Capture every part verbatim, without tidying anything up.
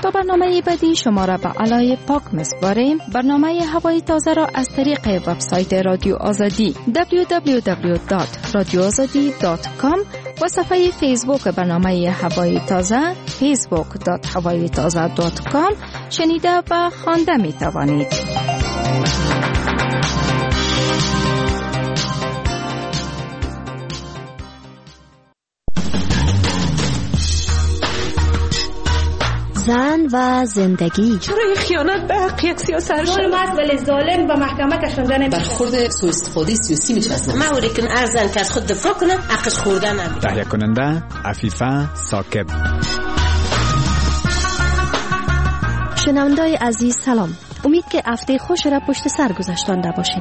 تا برنامه بعدی شما را به علای پاک می‌سپاریم. برنامه هوای تازه را از طریق وبسایت رادیو آزادی دبلیو دبلیو دبلیو دات رادیو آزادی دات کام و صفحه فیسبوک برنامه هوای تازه فیسبوک دات هوای تازه دات کام شنیده و خوانده می توانید. زن و زندگی. چرا خیانت به حق یک سیاست ظالم است ولی ظالم به محکمه کشانده نمیشه. برخورد سوء استفاده سیاسی میشه از ما ورکن ارزن که از خود دفاع کنه حقش خوردن نمیشه. تهیه کننده عفیفه ثاقب. شنونده‌های عزیز سلام. امید که هفته خوش را پشت سر گذاشتانده باشین.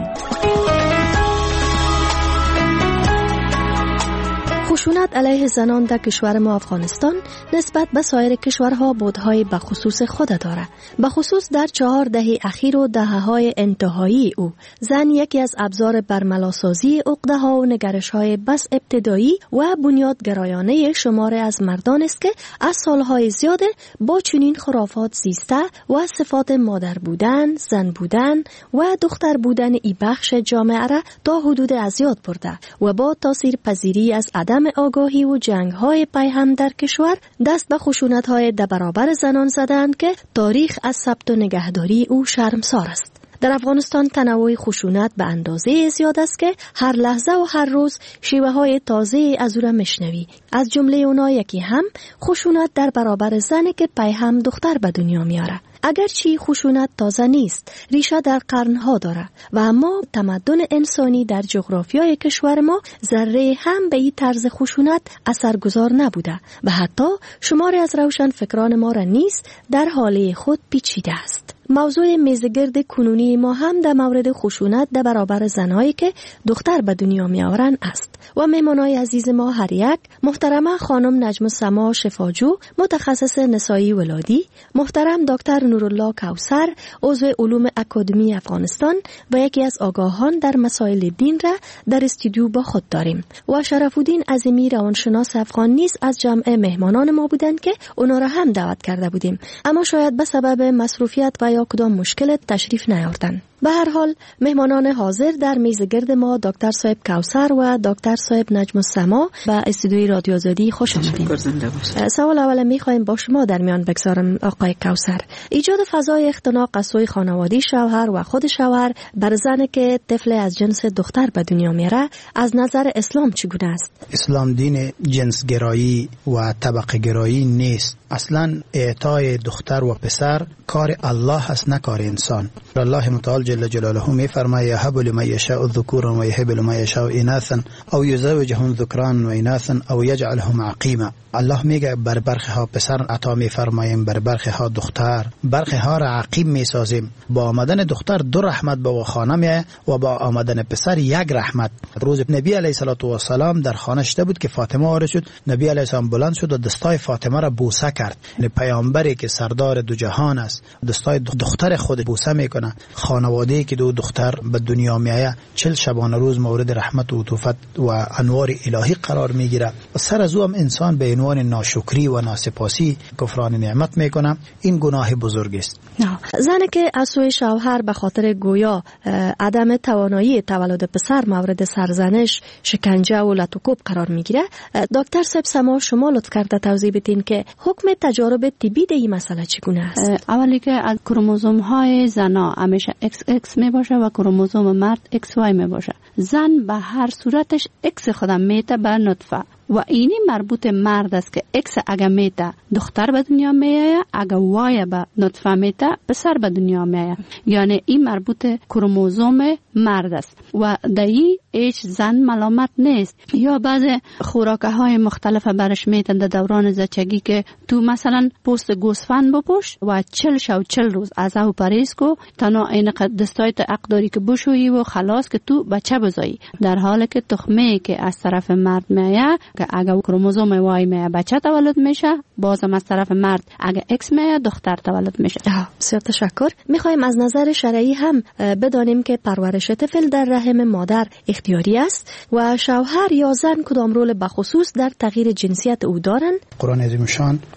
خشونت علیه زنان در کشور ما افغانستان نسبت به سایر کشورها بودهای بخصوص خود دارد. بخصوص در چهار دهه اخیر و دهه‌های انتهایی او زن یکی از ابزار برملاسازی عقده‌ها و نگرش‌های بس ابتدایی و بنیادگرایانه شماره از مردان است که از سالهای زیاد با چنین خرافات زیسته و صفات مادر بودن، زن بودن و دختر بودن ای بخش جامعه را تا حدود از یاد برده و با تاثیر پذیری از عدم آگاهی و جنگ‌های پیهم در کشور دست به خشونت‌های در برابر زنان زدند که تاریخ از ثبت و نگهداری او شرمسار است. در افغانستان تنوع خشونت به اندازه زیاد است که هر لحظه و هر روز شیوه های تازه از او را میشنوی. از جمله اونا یکی هم خشونت در برابر زنی که پیهم دختر به دنیا میاره. اگرچه خشونت تازه نیست، ریشه در قرنها داره و اما تمدن انسانی در جغرافیای کشور ما ذره هم به این طرز خشونت اثرگذار نبوده و حتی شماری از روشن فکران ما را نیز در حاله خود پیچیده است. موضوع میزگرد کنونی ما هم در مورد خشونت در برابر زنایی که دختر به دنیا می آورند است و مهمانای عزیز ما هر یک محترمه خانم نجم السما شفاجو متخصص نسایی ولادی، محترم دکتر نورالله کوثر عضو علوم اکادمی افغانستان و یکی از آگاهان در مسائل دین را در استودیو با خود داریم و شرف الدین عظیمی روانشناس افغان نیز از جمع مهمانان ما بودند که اونا را هم دعوت کرده بودیم، اما شاید به سبب مصروفیت و یا کدام مشکل تشریف نیاوردند. به هر حال مهمانان حاضر در میز گرد ما دکتر صاحب کوثر و دکتر صاحب نجم السما به استودیوی رادیو آزادی خوش آمدید. سوال اول میخوایم با شما در میان بگذارم آقای کوثر. ایجاد فضای اختناق از سوی خانواده شوهر و خود شوهر بر زنی که طفل از جنس دختر به دنیا میاره از نظر اسلام چگونه است؟ اسلام دین جنس گرایی و طبقه گرایی نیست. اصلا اعطای دختر و پسر کار الله هست، نه کار انسان. الله متعال جل جلاله می فرماید یهب لمن یشاء الذکورا و یهب لمن یشاء اناثا او یزوجهم ذکران و اناثا او یجعلهم عقیما. الله میگه بر برخی ها پسر عطا می فرماییم، بر برخی ها دختر، برخی ها را عقیم می سازیم. با آمدن دختر دو رحمت به خانه می و با آمدن پسر یک رحمت. روز نبی علیه الصلاة و السلام در خانه شده بود که فاطمه وارد شد، نبی علیه السلام بلند شد و دستای فاطمه را بوسه کرد. یعنی پیامبری که سردار دو جهان است دستای دختر خود بوسه میکنه. خانواده‌ای که دو دختر به دنیا میآید چهل شبانه روز مورد رحمت و عطوفت و انوار الهی قرار میگیره و سر از او هم انسان به عنوان ناشکری و ناسپاسی کفران نعمت میکنه. این گناه بزرگ است. نه زنی که از سوی شوهر به خاطر گویا عدم توانایی تولد پسر مورد سرزنش، شکنجه و لطوکوب قرار میگیره، دکتر صاحب سما شما لطف کرده توضیح بدین که حکم تجارب طبی در این مسئله چگونه است؟ اولی که از کروموزوم های زنا همیشه ایکس ایکس می باشه و کروموزوم مرد ایکس وای می باشه. زن به هر صورتش ایکس خودم میته به نطفه و اینی مربوط مرد است که ایکس اگه میته دختر به دنیا میآید، اگه وای به نطفه میته پسر به دنیا میآید. یعنی این مربوط کروموزوم مرد است و دایی هیچ زن ملامت نیست. یا بعض خوراکه های مختلف برش میتن در دوران زچگی که تو مثلا پوست گوسفند بپوش و چل شو چل روز از او پریز کو تنها این دستایت اقداری که بشویی و خلاص که تو بچه بزایی، در حالی که تخمه که از طرف مرد میآید که اگه کروموزوم وای میآید بچه تولد میشه، بازم از طرف مرد اگه ایکس میآید دختر تولد میشه. بسیار تشکر. میخوایم از نظر شرعی هم بدانیم که پرورش طفل در رحم مادر اختیاری است و شوهر یا زن کدام رول بخصوص در تغییر جنسیت او دارند؟ قرآن عظیم شان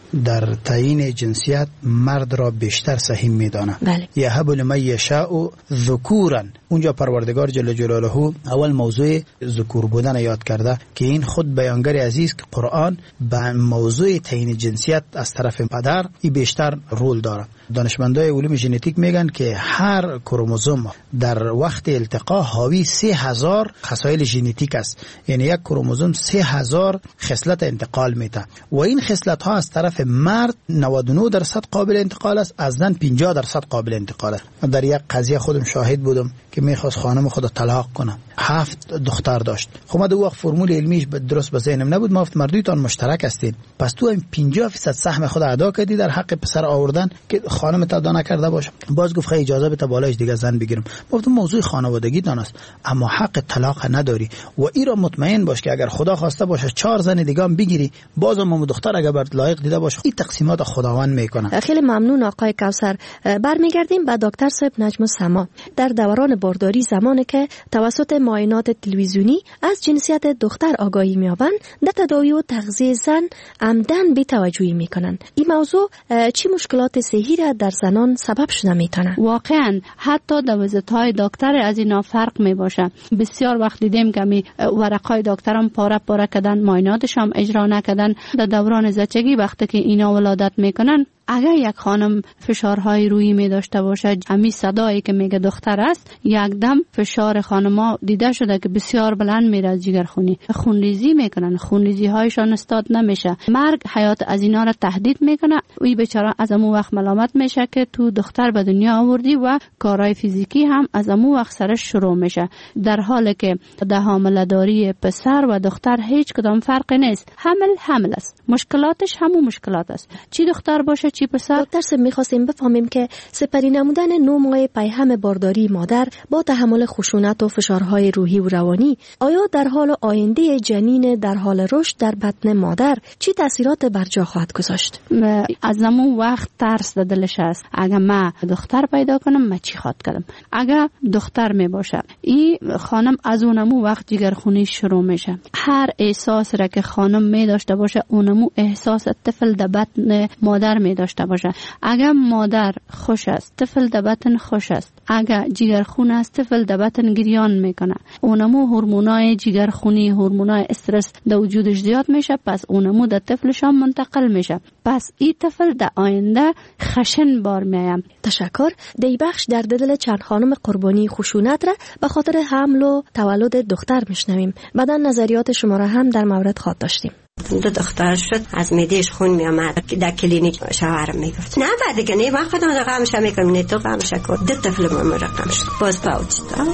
در تعیین جنسیت مرد را بیشتر سهیم میدانه. بله. یهب لمن یشاء ذکورا، اونجا پروردگار جل جلاله اول موضوع ذکور بودن یاد کرده که این خود بیانگر عزیز که قرآن به موضوع تعیین جنسیت از طرف پدر ای بیشتر رول داره. دانشمندای علوم ژنتیک میگن که هر کروموزوم در وقت التقا حاوی سه هزار خصایل ژنتیک است، یعنی یک کروموزوم سه هزار خصلت انتقال میده و این خصلت ها از طرف مرد نود و نه درصد قابل انتقال است، از زن پنجاه درصد قابل انتقال است. من در یک قضیه خودم شاهد بودم که میخواست خانم خود طلاق کنه، هفت دختر داشت. خب من دو وقت فرمول علمیش درست به ذهنم نبود، ما گفت مردویتان مشترک هستین، پس تو این پنجاه درصد سهم خود ادا کردی در حق پسر آوردن که خانم تا ادا نکرده باشه. باز گفت خیلی اجازه بده بالایش دیگه زن بگیرم. گفتم موضوع خانوادگی دان است اما حق طلاق نداری و این را مطمئن باش که اگر خدا خواسته باشه چهار زن دیگه هم بگیری بازم هم دختر اگر بر لایق دیده باشه این تقسیمات خداوند میکنه. خیلی ممنون آقای کوثر. برمیگردیم به دکتر صاحب نجم السما. در دوران بارداری زمانی که توسط معاینات تلویزیونی از جنسیت دختر آگاهی می‌یابند، در تداوی و تغذیه زن عمدن بی‌توجهی میکنن. این موضوع چه مشکلات صحی را در زنان سبب شده میتونه؟ واقعا حتی دوازدهای دکتر از اینا فرق می باشه. بسیار وقت دیدیم که می ورقای دکترم پاره پاره کردن، معایناتش هم اجرا نکردن. در دوران زچگی وقتی که اینا ولادت میکنن، اگر یک خانم فشارهای روحی می داشته باشه، همین صدایی که میگه دختر است، یک دم فشار خانما دیده شده که بسیار بلند میره از جگرخونی، خونریزی میکنن، خونریزی هایشان استاد نمیشه، مرگ حیات از اینا را تهدید میکنه. وی بیچاره از امو وقت ملامت میشه که تو دختر به دنیا آوردی و کارهای فیزیکی هم از امو وقت سرش شروع میشه، در حالی که در حامله‌داری پسر و دختر هیچ کدام فرقی نیست. حمل حمل است، مشکلاتش همون مشکلات است، چی دختر باشه چی پسر. دکتر صاحب می‌خواستیم بفهمیم که سپری نمودن نه ماه پیهم بارداری مادر با تحمل خشونت و فشارهای روحی و روانی، آیا در حال آینده جنین در حال رشد در بطن مادر چی تاثیرات بر جا خواهد گذاشت؟ از همون وقت ترس در دلش است، اگر من دختر پیدا کنم من چی خواهد کردم. اگر دختر می باشه این خانم از اونمو وقت جگرخونی شروع میشه. هر احساس را که خانم می داشته باشه اونمو احساس طفل در بطن مادر می داشته باشه. اگر مادر خوش است طفل در بطن خوش است، اگر جگرخون است طفل در بطن گریان میکنه. اونمو هورمونای جگرخونی، هورمونای استرس در وجودش زیاد میشه، پس اونمو در طفلش هم منتقل میشه، پس این طفل در آینده خشن بار میایم. تشکر. دی بخش در دل چند خانم قربانی خشونت را به خاطر حمل و تولد دختر میشنویم. بعدا نظریات شما را هم در مورد خواد داشتیم. دو دختر شد، از میدهش خون می آمد، در کلینیک شوهرم میگفت نه بعد دیگه نه وقت خودم رقمش میکنم، نه تو رقمش کن. دو طفل ما رقم شد، باز پاوچ داد.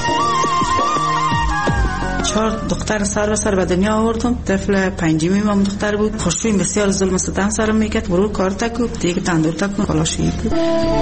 چهار دختر سر به سر به دنیا آوردم. طفل پنجمی من دختر بود. خوشویم بسیار ظلم ستم سرم میکرد. برو کار تکو دیگه تندور تکو خلاشی بود.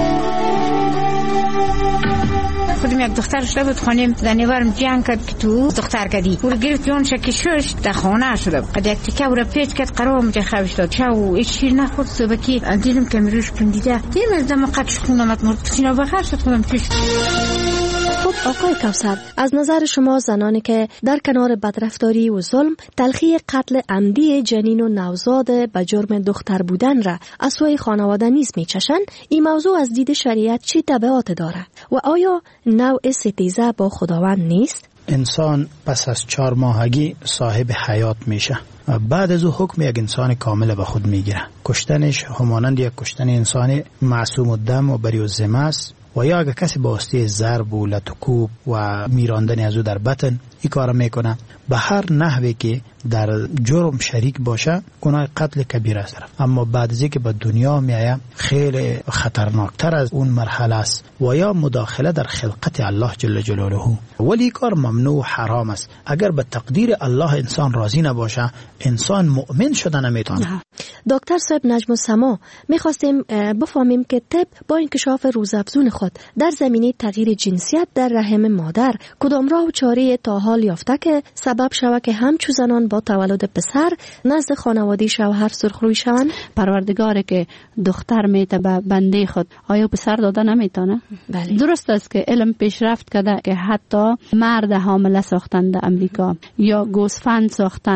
خودم یک دختر شده بود خانم زنیورم جنگ کرد که تو دختر کدی او گرفت جان شکی شش در خانه شده قد یک تکه او را پیچ کرد قرار مجه خوش داد چه و ایش شیر نخورد صبحی دیدم که میروش پندیده دیم از دم قدش خونم ات مرد سینا بخیر شد خودم چش. خب آقای کوثر، از نظر شما زنانی که در کنار بدرفتاری و ظلم تلخی قتل عمدی جنین و نوزاد به جرم دختر بودن را از سوی خانواده نیز میچشند، این موضوع از دید شریعت چی تبعات داره و آیا نوع ستیزه با خداوند نیست؟ انسان پس از چهار ماهگی صاحب حیات میشه و بعد از او حکم یک انسان کامل به خود میگیره. کشتنش همانند یک کشتن انسان معصوم الدم و بری الذمه است و یا اگر کسی با واسطه ضرب و لطکوب و میراندن از او در بطن این کار میکنه، به هر نحوی که در جرم شریک باشه گناه قتل کبیر است. اما بعد از اینکه به دنیا میایه خیلی خطرناکتر از اون مرحله است و یا مداخله در خلقت الله جل جلاله، ولی کار ممنوع و حرام است. اگر به تقدیر الله انسان راضی نباشه انسان مؤمن شده نمیتونه. دکتر صاحب نجم السما، میخواستیم بفهمیم که طب با انکشاف روزافزون خود در زمینه تغییر جنسیت در رحم مادر کدام راه و چاره تا حال یافته که سبب شود که همچو زنان با تولد پسر نزد خانواده شوهر سرخروی شوند؟ پروردگاره که دختر میته به بنده خود آیا پسر داده نمیتونه؟ بله. درست است که علم پیشرفت کرده که حتی مرد حامله ساختن در امریکا یا گوسفند ساختن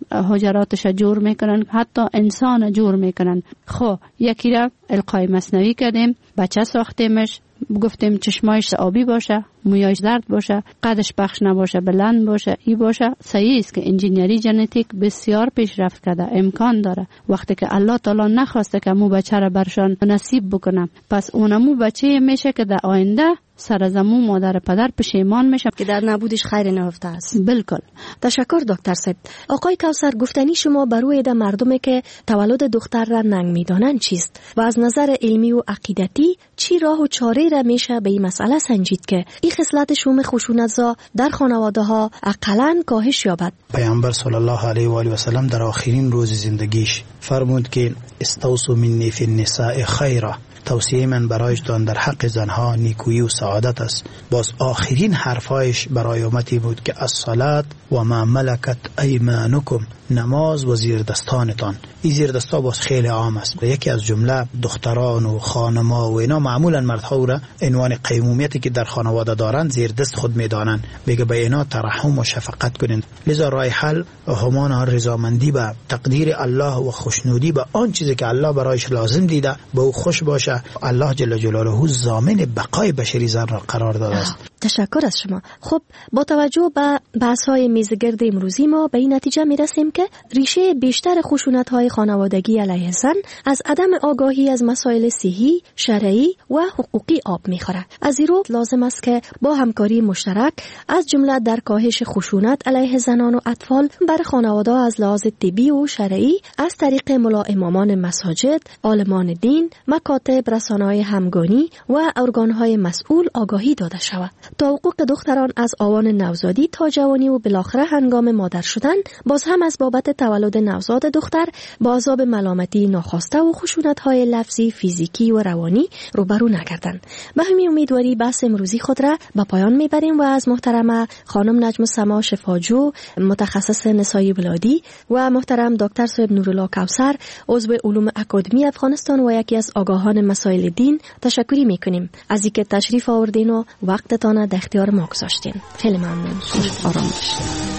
حجراتش جور میکنن، حتی انسان جور میکنن. خب یکی را القای مصنوعی کردیم، بچه ساختیمش، گفتیم چشمایش آبی باشه، مویایش زرد باشه، قدش پخش نباشه، بلند باشه، ای باشه. صحیح است که انجینیری ژنتیک بسیار پیشرفت کرده، امکان داره. وقتی که الله تعالی نخواسته که مو بچه را برشان نصیب بکنه، پس اونمو بچه میشه که در آینده سر زمون مادر پدر پشیمان میشه که در نبودش خیر نهفته است. بالکل. تشکر دکتر صاحب. آقای کوثر، گفتنی شما بر روی ده مردمی که تولد دختر را ننگ میدانند چیست و از نظر علمی و عقیدتی چی راه و چاره را میشه به این مسئله سنجید که این خصلت شوم خشونت‌زا در خانواده ها اقلاً کاهش یابد؟ پیامبر صلی الله علیه و آله و سلم در آخرین روز زندگیش فرمود که استوصوا منی فی النساء خیرا، توصیه من برایشان در حق زنها نیکویی و سعادت است. باز آخرین حرفایش برای امتی بود که الصلاة و ما ملکت ایمانکم، نماز و زیر دستانتان. این زیر دستا باز خیلی عام است. یکی از جمله دختران و خانما و اینا معمولا مردها را عنوان قیمومیتی که در خانواده دارند زیر دست خود میدانند، بگه به اینا ترحم و شفقت کنند. لذا راه حل همان رضامندی به تقدیر الله و خوشنودی به آن چیزی که الله برایش لازم دیده به او خوش باشه. الله جل جلاله ضامن بقای بشری زن را قرار داده است. تشکر از شما. خب با توجه به بحث‌های میزگرد امروزی ما به این نتیجه میرسیم که ریشه بیشتر خشونت‌های خانوادگی علیه زن از عدم آگاهی از مسائل صحی، شرعی و حقوقی آب می‌خورد. از این رو لازم است که با همکاری مشترک از جمله در کاهش خشونت علیه زنان و اطفال بر خانواده از لحاظ طبی و شرعی از طریق ملا امامان مساجد، عالمان دین، مکاتب، رسانه‌های همگانی و ارگان‌های مسئول آگاهی داده شود تا حقوق دختران از آوان نوزادی تا جوانی و بالاخره هنگام مادر شدن باز هم از بابت تولد نوزاد دختر با عذاب ملامتی ناخواسته و خشونت‌های لفظی، فیزیکی و روانی روبرو نگردند. به همین امیدواری بحث امروزی خود را به پایان میبریم و از محترم خانم نجم السما شفاجو، متخصص نسای ولادی، و محترم دکتر صاحب نورالله کوثر، عضو علوم اکادمی افغانستان و یکی از آگاهان مسائل دین تشکری میکنیم از اینکه تشریف آوردین و وقتتان در اختیار ما گذاشتین. خیلی ممنون. آرام باشید.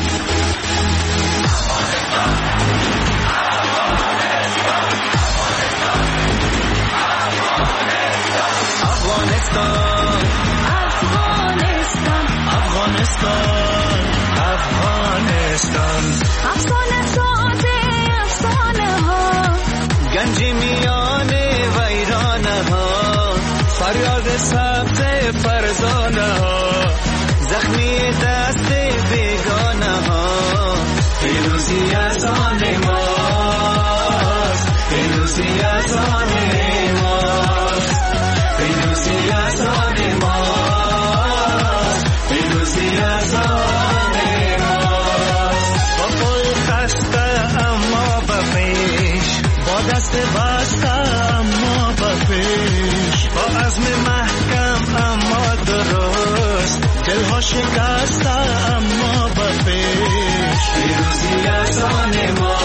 Afghanistan, Afghanistan, Afghanistan, Afghanistan. Afghane saate afghane ha, ganji miyane vairana ha, faryad sabze farzana ha, zakhmi daste begana ha. Firuzi azane mas, firuzi azane mas, firuzi azane mas, firuzi azane mas. Bakol khasta amma bafish, ba dast basta amma bafish, ba azm mahkam amma durust, dilha shikasta amma bafish. Firuzi azane mas.